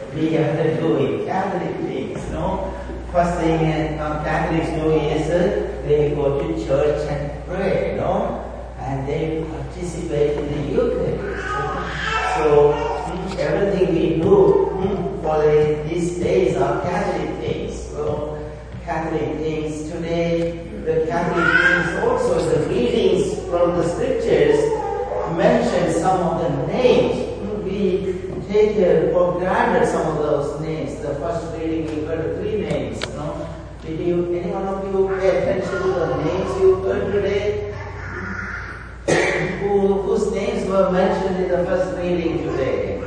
we are doing Catholic things, no? First thing Catholics do is they go to church and pray, no? And they participate in the Eucharist. So everything we do for these days are Catholic things. So Catholic things today, the Catholic things also the readings from the scriptures mention some of the names. We take for granted some of those names. The first reading we heard 3 names. No? Did any one of you pay attention to the names you heard today? Whose names were mentioned in the first reading today?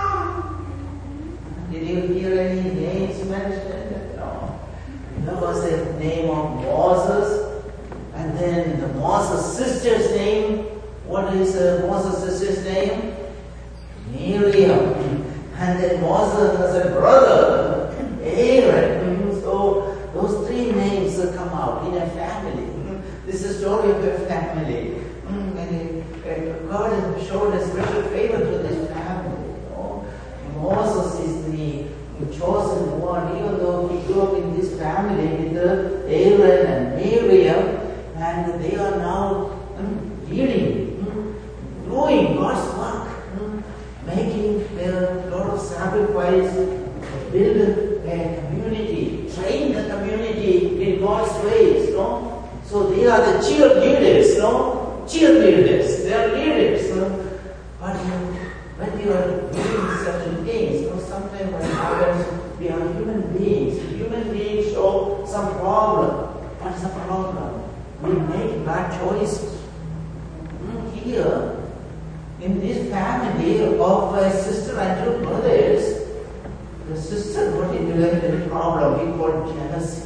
Did you hear any names mentioned? No. There was the name of Moses, and then the Moses sister's name. What is Moses' sister's name? Miriam. And then Moses has a brother, Aaron. So those 3 names come out in a family. This is the story of a family. And God showed a special favor to this family. Moses is the chosen one, even though he grew up in this family with Aaron and Miriam, and they are now leading, doing God's work, making a lot of sacrifice, build a community, train the community in God's ways. No? So they are the cheerleaders, no? Cheerleaders, they are leaders. But when you are doing certain things, sometimes what happens, we are human beings. Human beings show some problem. What is the problem? We make bad choices. Here, in this family of a sister and 2 brothers, the sister got into a problem we call jealousy.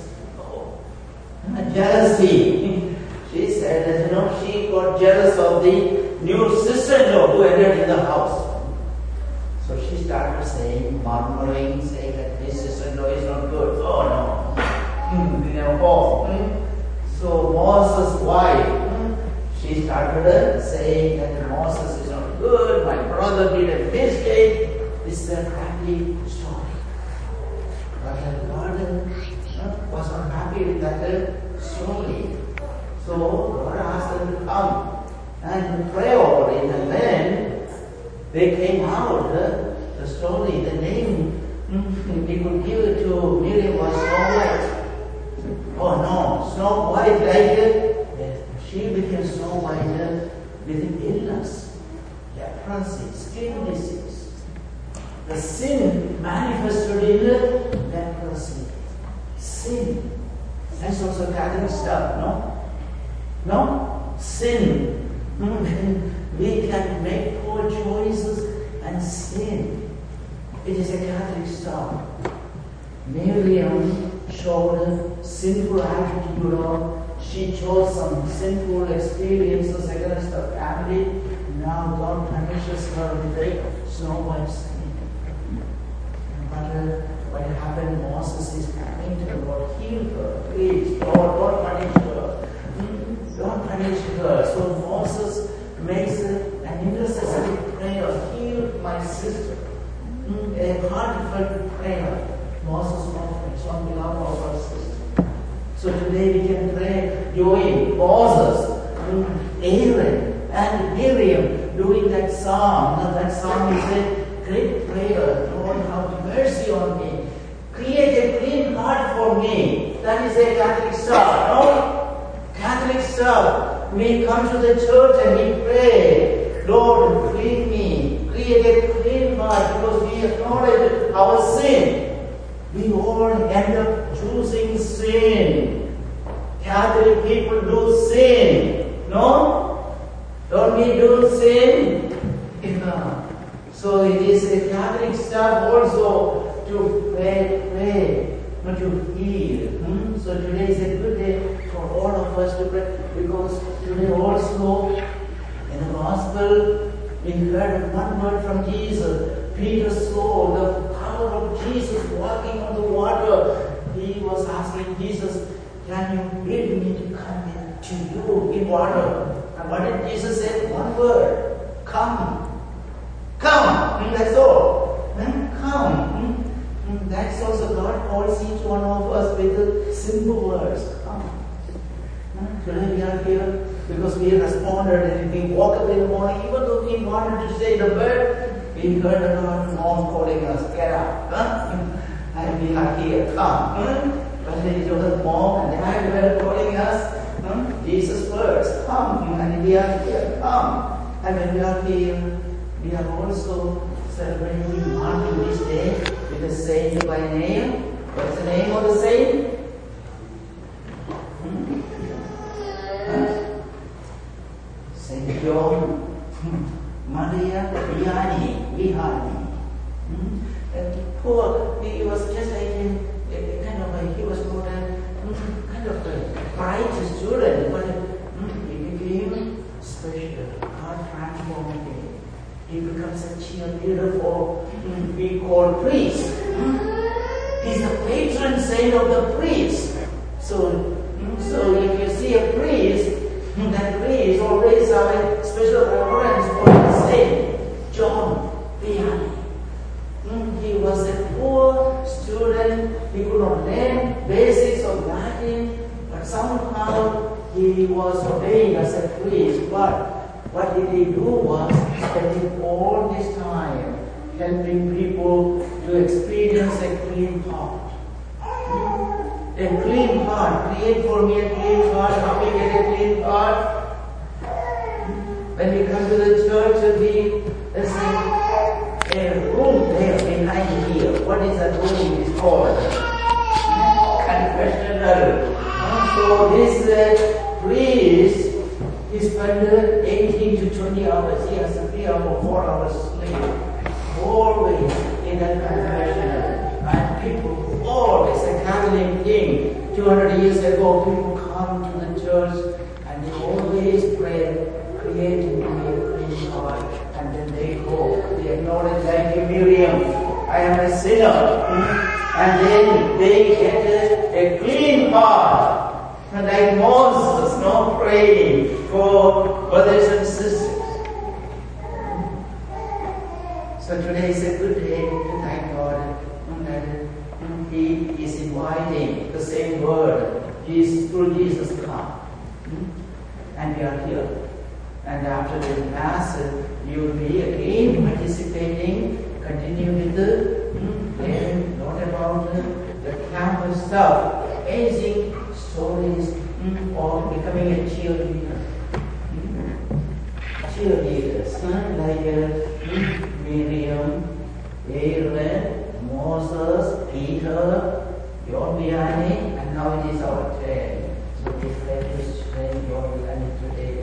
Jealousy. She said that she got jealous of the new sister-in-law who entered in the house. So she started saying, murmuring, saying that this sister-in-law is not good. Oh no. So Moses' wife, she started saying that Moses is not good, my brother did a mistake. This is a happy story. But God was not happy with that story. So God asked them to come and pray over it. And then they came out, the story, the name we could give it to Miriam was Snow White. Oh no, Snow White she became Snow White with illness, leprosy, skin disease. The sin manifested in leprosy. Sin. That's also Catholic stuff, no? No? Sin. We can make poor choices and sin. It is a Catholic stuff. Miriam showed a sinful attitude. She chose some sinful experiences against her family. Now God punishes her with a Snow White skin. But what happened, Moses is coming to Lord, heal her. Please, Lord, don't punish her. Don't punish her. So Moses makes an intercessory prayer, heal my sister. A heartfelt prayer. Moses offers on behalf of our sister. So today we can pray doing Moses, Aaron, and Miriam doing that psalm. Now that psalm is a great prayer. Lord, have mercy on me. Create a clean heart for me. That is a Catholic stuff, no? Catholic stuff. We come to the church and we pray, Lord, clean me. Create a clean heart because we acknowledge our sin. We all end up choosing sin. Catholic people do sin. No? Don't we do sin? Yeah. So it is a Catholic stuff also to pray, not to heal. So today is a good day for all of us to pray because today also in the Gospel we heard one word from Jesus. Peter saw the power of Jesus walking on the water. He was asking Jesus, can you bid me to come in to you in water? And what did Jesus say? One word. Come. Come. That's all. Come. That's also God calls each one of us with the simple words. Come. Today we are here because we responded and we woke up in the morning, even though we wanted to say the word, we heard a lot of mom calling us, get up. And we are here, come. But it was mom and dad were calling us, Jesus first, come. And we are here, come. And when we are here, we are also celebrating Martin this day with a saint by name. What's the name of the saint? Saint John Maria Vianney. And poor, he was just like he was not a kind of a bright student, but he became special. God transformed him. He becomes a cheerleader for we call priest. He's the patron saint of the priest. So if you see a priest, that priest always have a special reverence for the saint, John Vianney. He was a poor student. He could not learn basics of Latin, but somehow he was ordained as a priest. But what did he do was spending all this time helping people to experience a clean heart. A clean heart. Create for me a clean heart. How we get a clean heart? When we come to the church, there's a room there behind here. What is that room? It's called confessional. So this priest, he spent 18 to 20 hours. He has a 3 or 4 hours sleep. Always in that confessional. And people, always a Catholic thing. 200 years ago, people come to the church and they always pray, creating a clean heart. And then they go. They acknowledge, like Miriam, I am a sinner. And then they get a clean heart. And like Moses, no praying for brothers and sisters. So today is a good day to thank God that He is inviting the same word. He is through Jesus come. And we are here. And after the Mass, you will be again participating, continue with the learning, not about the campus stuff, amazing stories of becoming a cheerleader. Cheerleaders, like Miriam, Aaron, Moses, Peter, John Vianney, and now it is our turn. So we try to train John Vianney today.